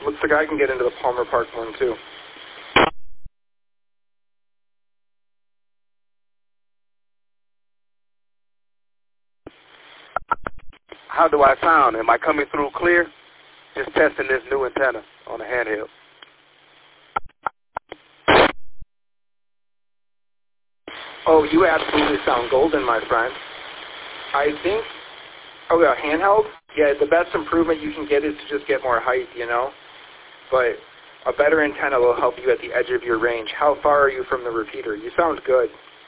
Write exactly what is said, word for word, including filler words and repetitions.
Looks like I can get into the Palmer Park one, too. How do I sound? Am I coming through clear? Just testing this new antenna on the handheld. Oh, you absolutely sound golden, my friend. I think, oh yeah, handheld? Yeah, the best improvement you can get is to just get more height, you know? But a better antenna will help you at the edge of your range. How far are you from the repeater? You sound good.